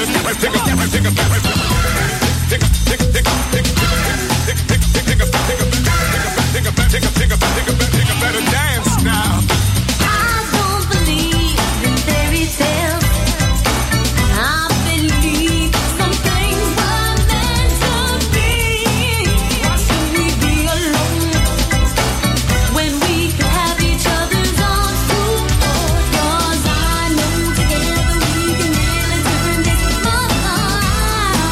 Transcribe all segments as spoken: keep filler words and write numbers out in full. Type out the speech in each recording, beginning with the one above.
Together we can really turn this mother.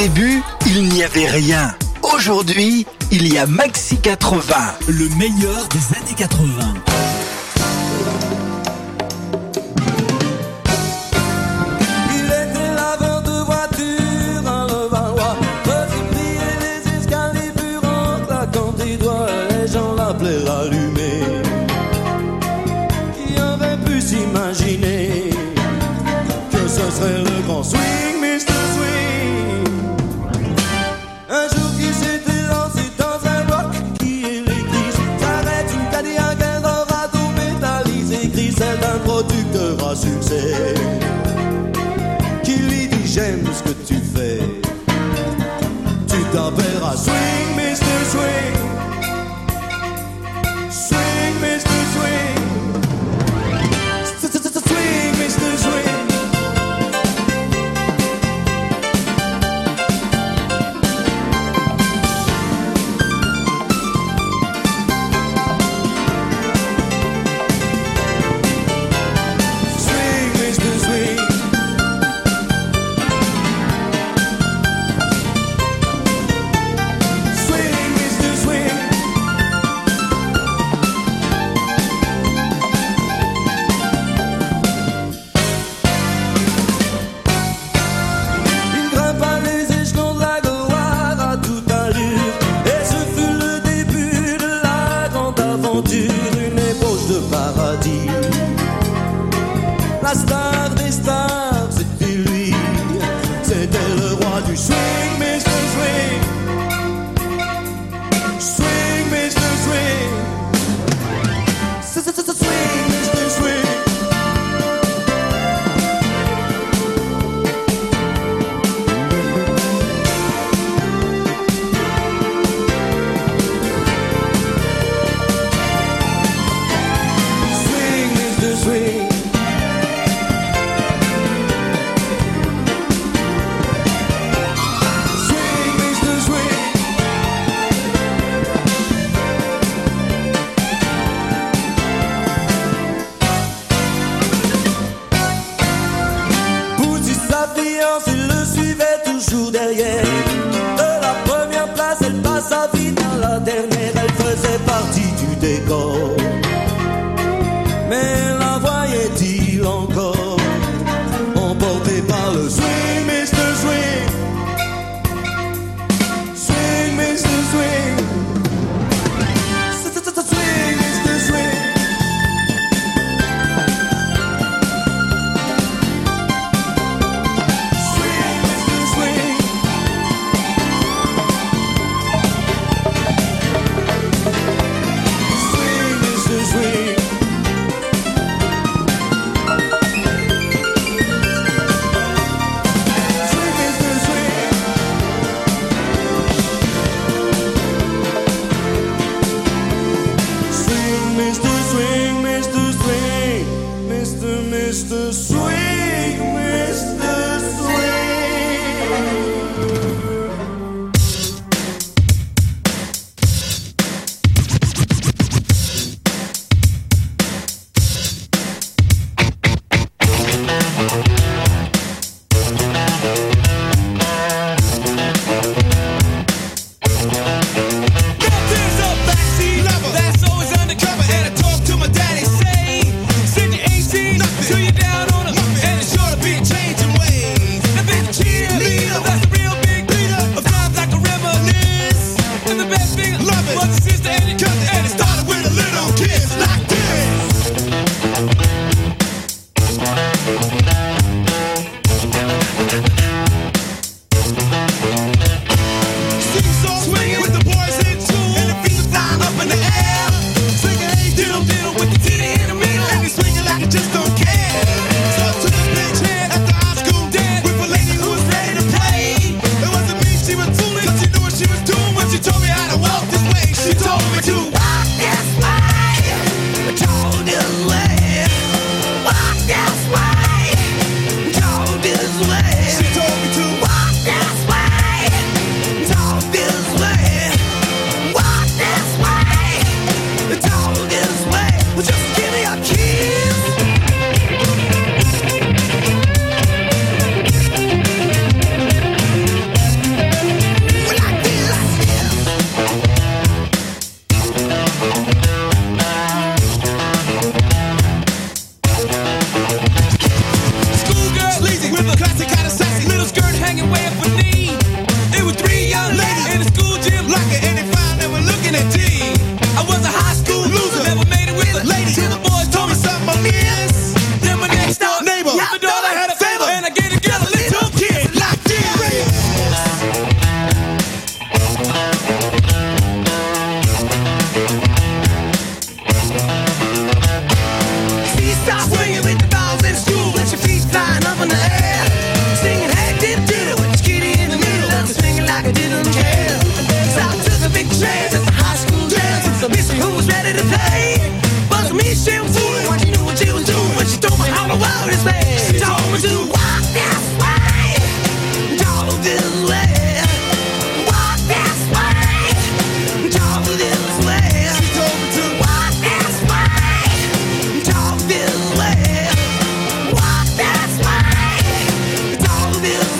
début, il n'y avait rien. Aujourd'hui, il y a Maxi quatre-vingts. Le meilleur des années quatre-vingts. Imaginer que ce serait le grand swing, mister Swing. Un jour qui s'était lancé dans un rock qui électrise, s'arrête une Cadillac Eldorado métallisé, gris, celle d'un producteur à succès qui lui dit j'aime ce que tu fais. Tu t'appelleras Swing, mister Swing. Swing, mister Swing. La star des stars, c'était lui. C'était le roi du swing, mister Swing. Swing, mister Swing. Swing, mister Swing. Swing, mister Swing. Il le suivait toujours derrière. De la première place, elle passa vite à la dernière. Elle faisait partie du décor. Mais la voyait-il encore emporté par le swing, mister Swing. Swing, mister Swing. Swing, mister Swing. Swing,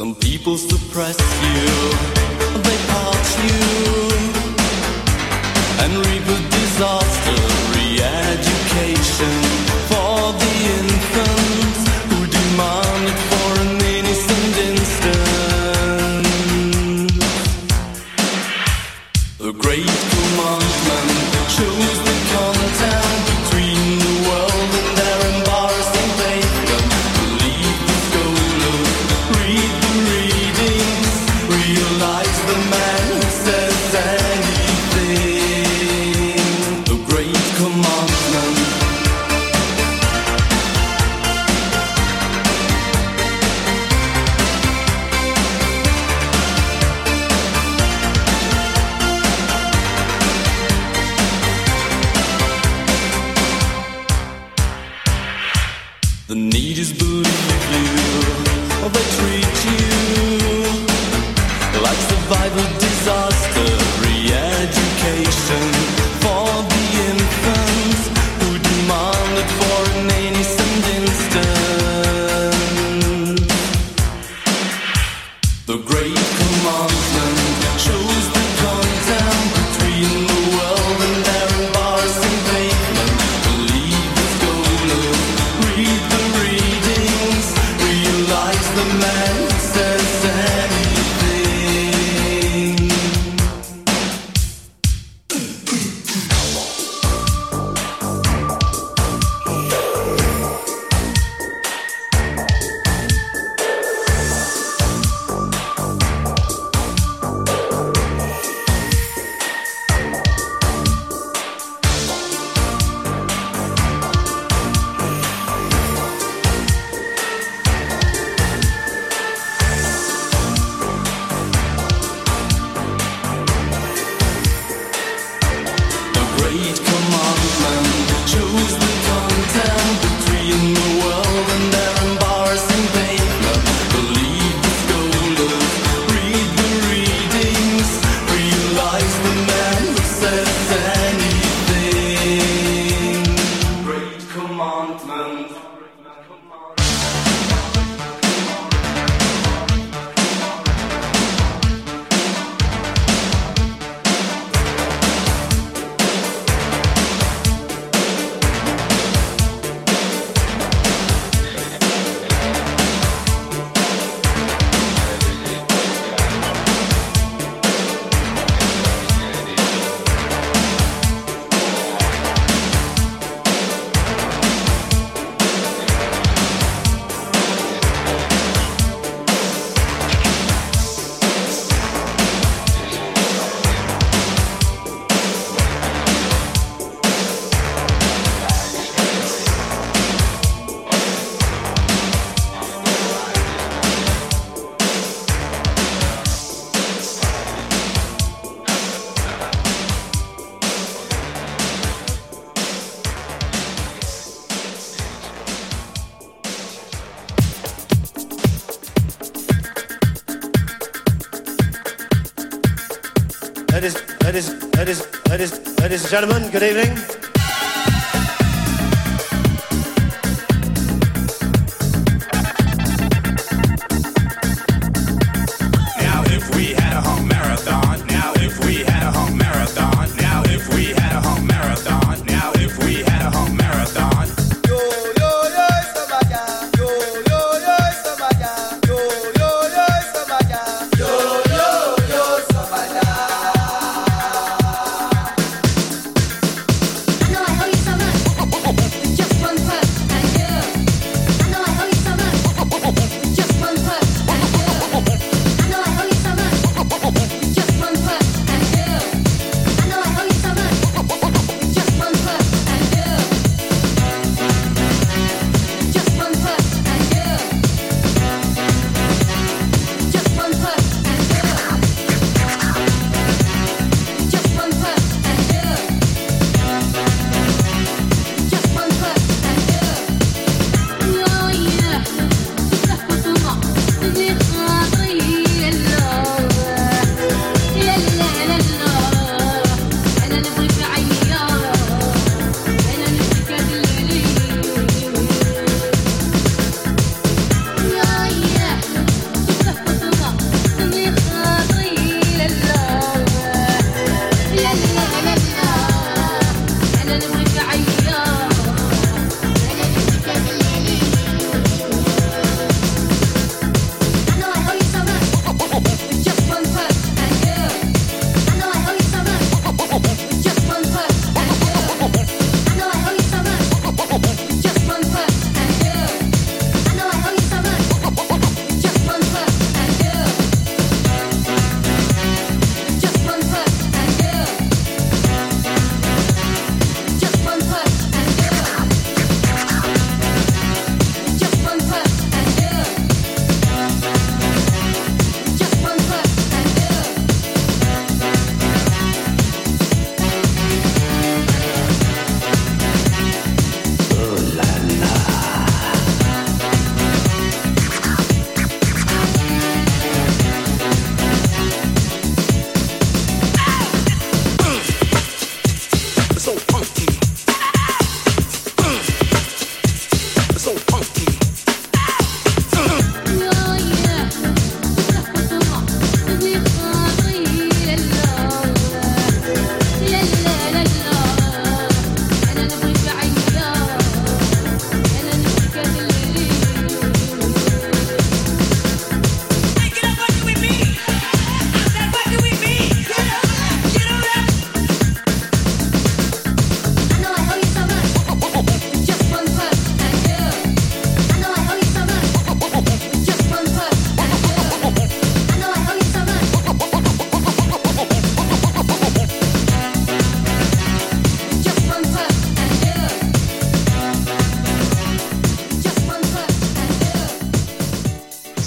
Some people suppress you, they parch you, and reap a disaster. Re-education for the infants who demand it for an innocent instant. The great commandment shows the content between the world and their embarrassing pavement. Believe the scholars, read the readings, realize the man who says anything. The great commandment. The need is believe you, or they treat you like survival disaster. Re-education for the infants who demand it for an innocent instant. The great commandment shows the content between the world and their embarrassing pavement. Believe the scholars, read the readings, realize the man who says anything. The great commandment shows the content between the world and their embarrassing pavement. Believe the scholars, read the readings, realize the man who says anything. Great commandment. Ladies, ladies, ladies, ladies, ladies and gentlemen, good evening. Now if we had a home marathon, now if we had a home marathon, now if we had a home marathon, now if we had a home marathon. Yo, yo, yo, Sabaya. Yo, yo, yo, Sabaya. Yo, yo, yo, Sabaya. Yo, yo, yo, Sabaya.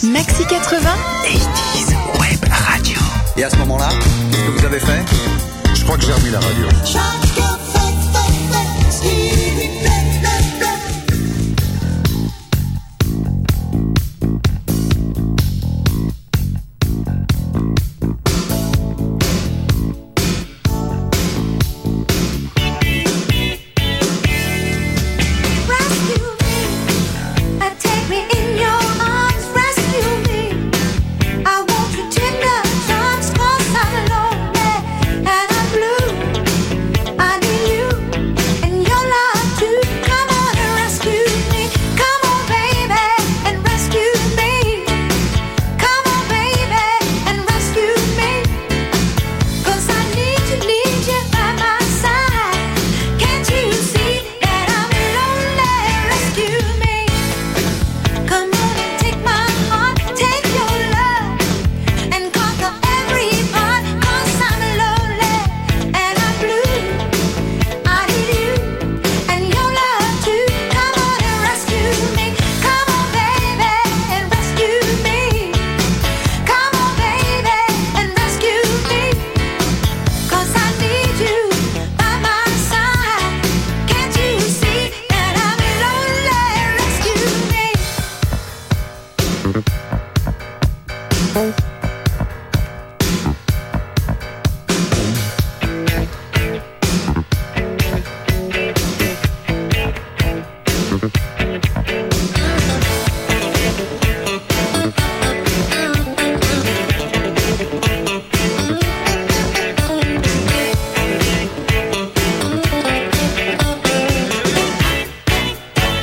Maxi quatre-vingts eighties Web Radio. Et à ce moment-là, qu'est-ce que vous avez fait? Je crois que j'ai remis la radio. Chacun fait, fait, fait ce qui lui plaît, plaît, plaît.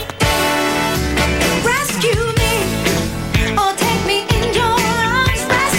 Rescue me, oh take me in your arms.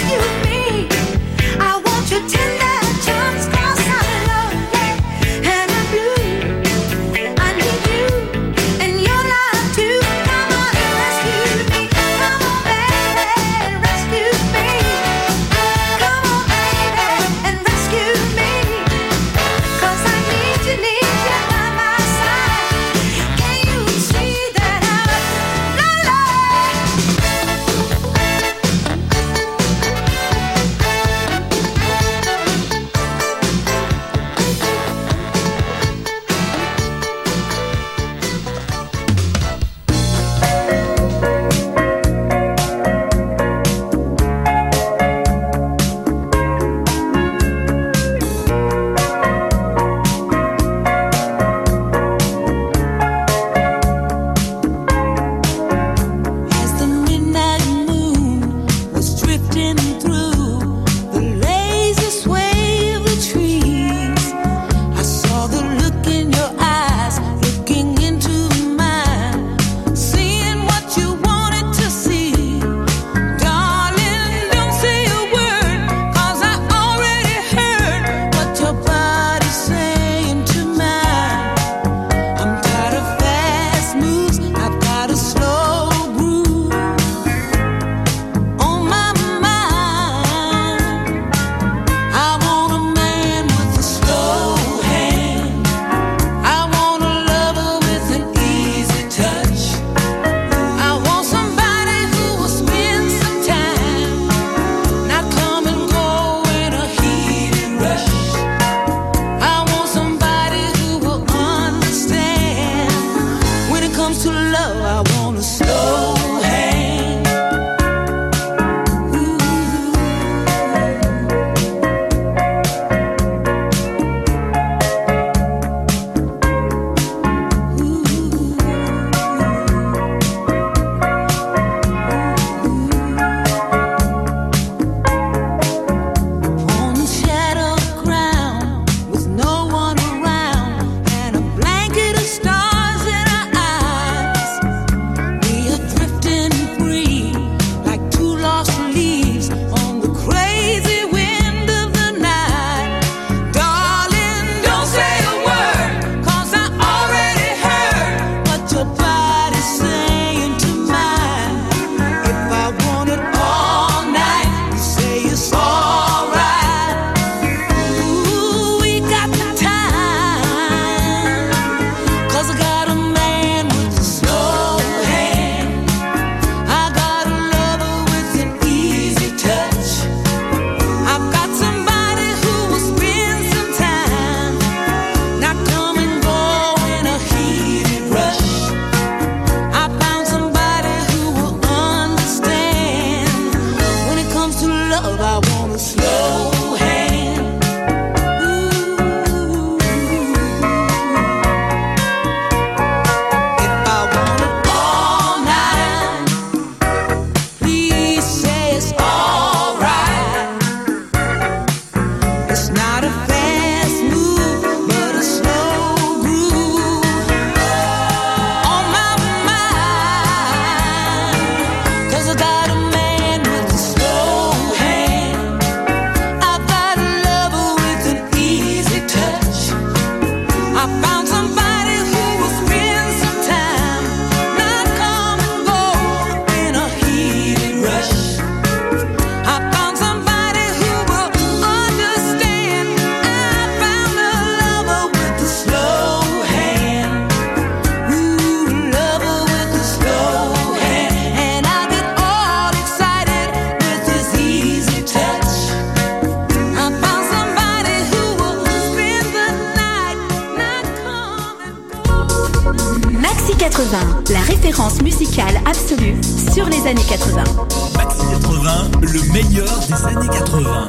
quatre-vingts, la référence musicale absolue sur les années quatre-vingts. Maxi quatre-vingts, le meilleur des années quatre-vingts.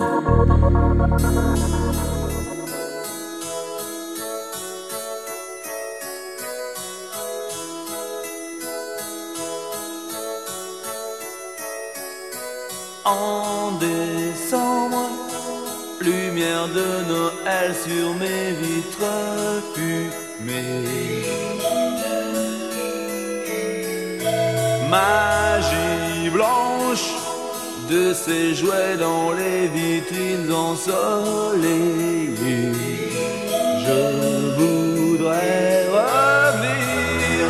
En décembre, lumière de Noël sur mes vitres fumées. Magie blanche de ces jouets dans les vitrines ensoleillées. Je voudrais revenir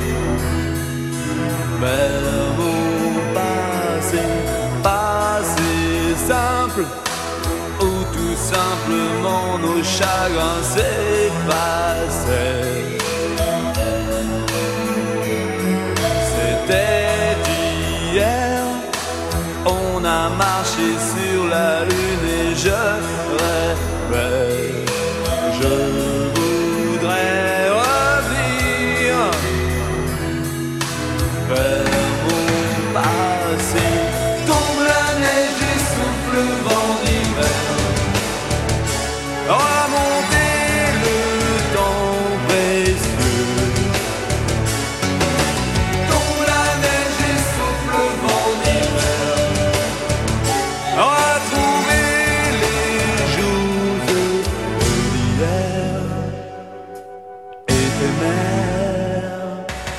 vers mon passé, passé simple, où tout simplement nos chagrins s'effaçaient. C'était hier, on a marché sur la lune et je rêvais. Je voudrais revenir vers mon passé. Tombe la neige et souffle le vent d'hiver. Remonter le temps précieux. Tombe la neige et souffle le vent d'hiver. Retrouver les jours d'hier éphémères.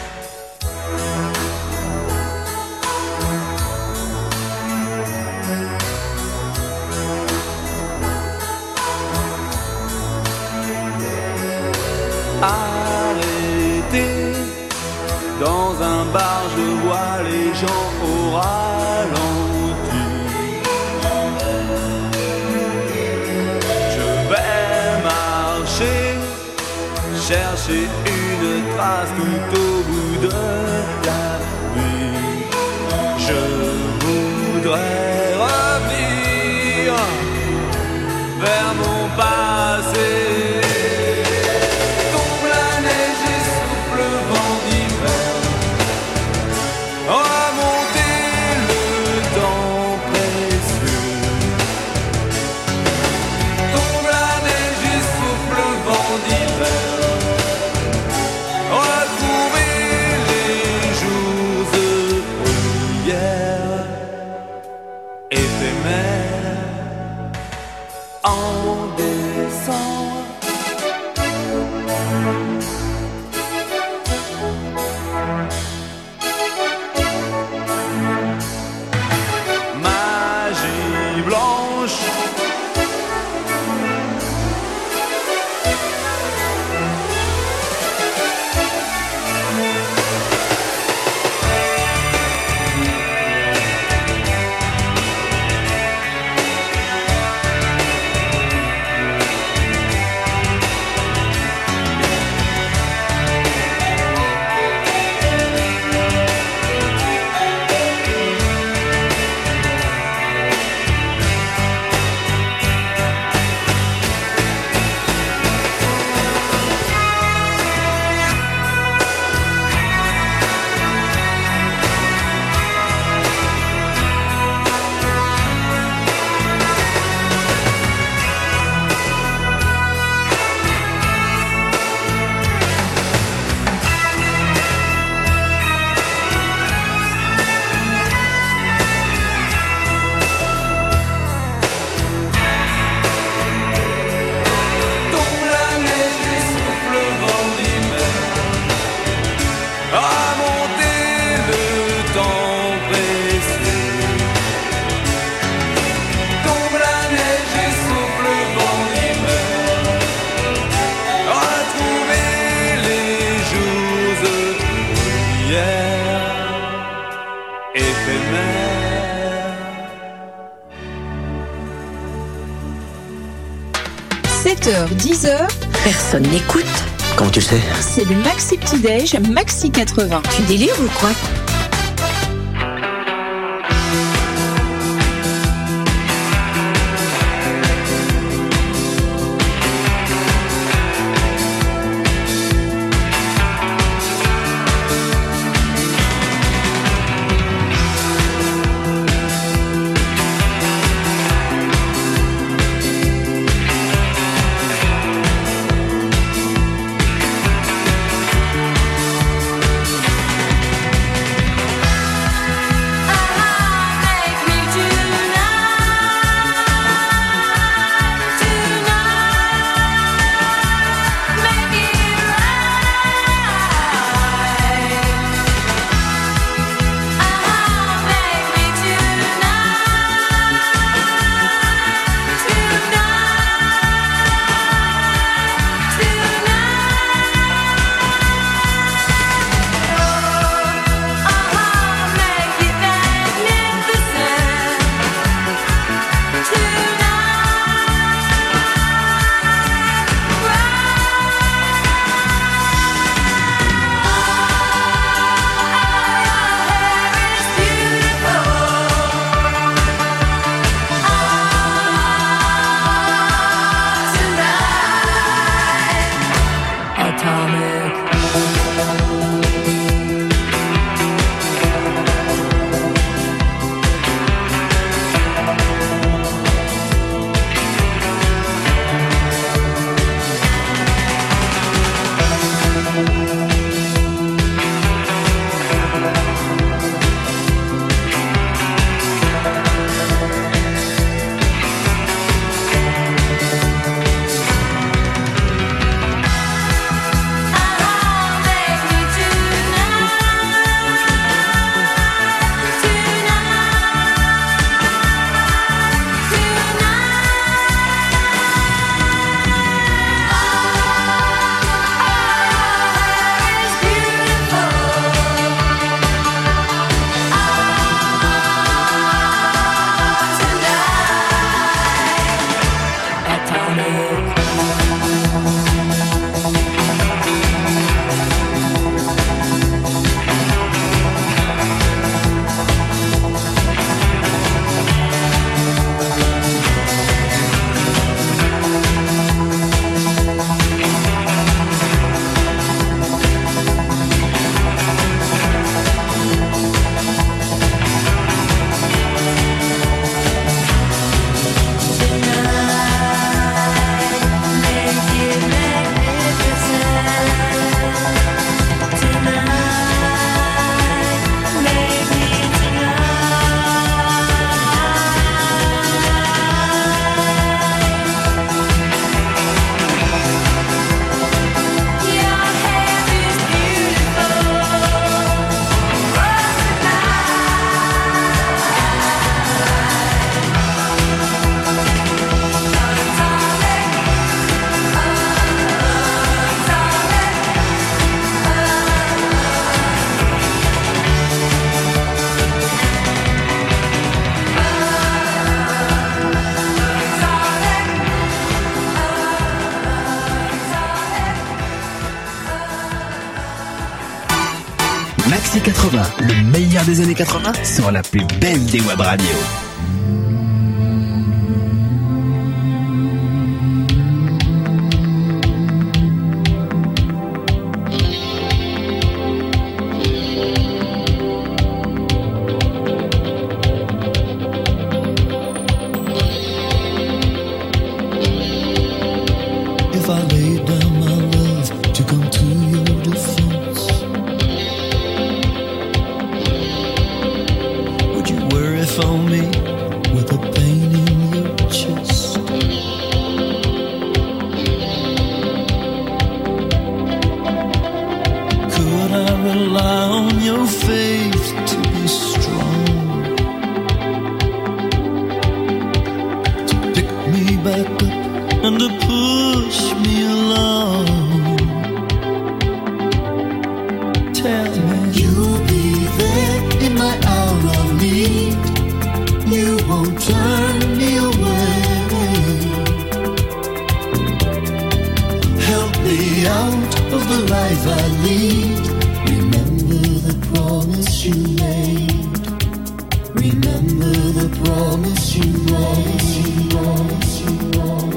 Arrêté dans un bar, je vois les gens au ralenti. Je vais marcher, chercher une trace tout au bout de la nuit. Je voudrais revenir vers mon passé. Tombe la neige et souffle le vent d'hiver. Remonter le temps précieux. Tombe la neige et souffle le vent d'hiver. Retrouver les jours d'hier éphémères. En décembre, magie blanche sept heures, dix heures, personne n'écoute. Comment tu sais? C'est le Maxi Petit Déj, Maxi quatre-vingts. Tu délires ou quoi? le meilleur des années quatre-vingts sur la plus belle des web radios. If I laid down my love to come to your defense, would you worry for me with a pain in your chest? Could I rely on your faith to be strong, to pick me back up and to push me along? Tell me you'll be there in my hour of need. You won't turn me away. Help me out of the life I lead. Remember the promise you made. Remember the promise you made. Promise you made.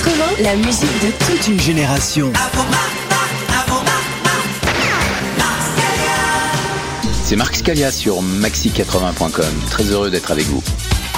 quatre-vingts, la musique de toute une génération. C'est Marc Scalia sur maxi quatre-vingts point com. Très heureux d'être avec vous.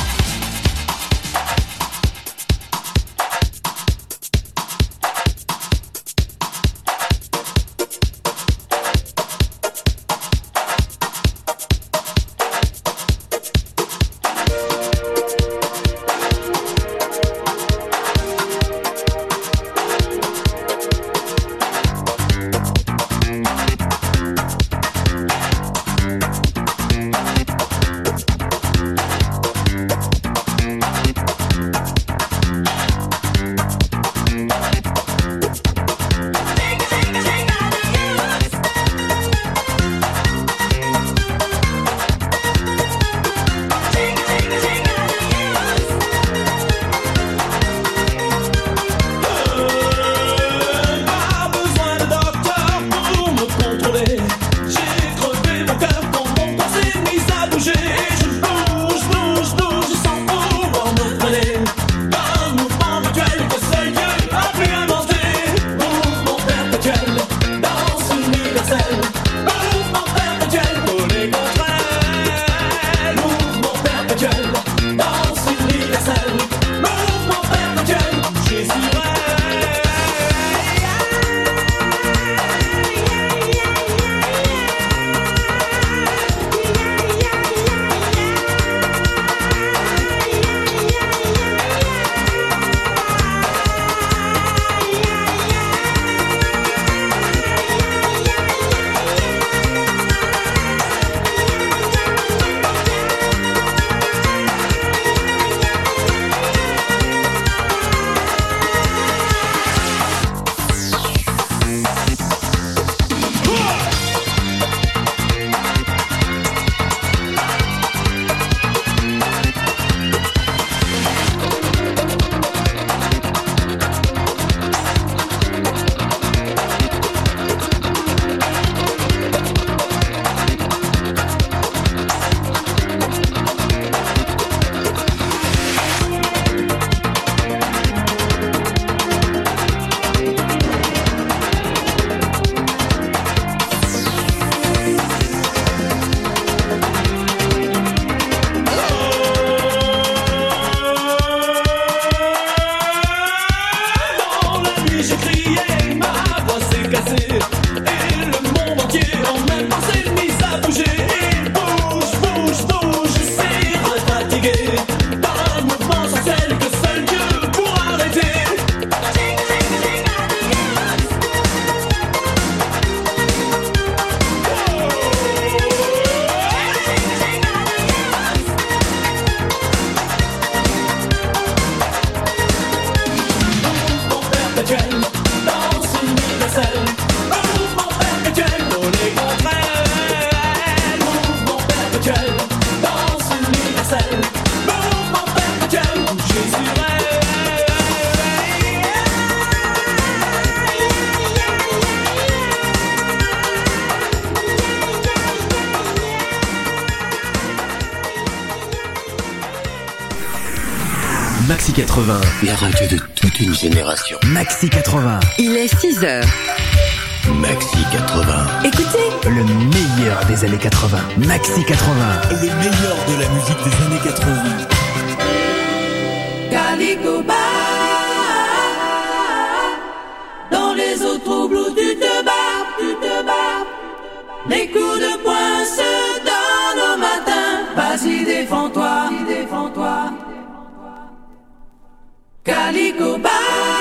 Maxi quatre-vingts, la radio de toute une génération. Maxi quatre-vingts. Il est six heures. Maxi quatre-vingts. Écoutez, le meilleur des années quatre-vingts. Maxi quatre-vingts. Le meilleur de la musique des années quatre-vingts. Calico Bar, dans les eaux troubles où tu te bats, tu te bats. Les coups de poing se donnent au matin. Vas-y, défends-toi, défends-toi. Calico Bar.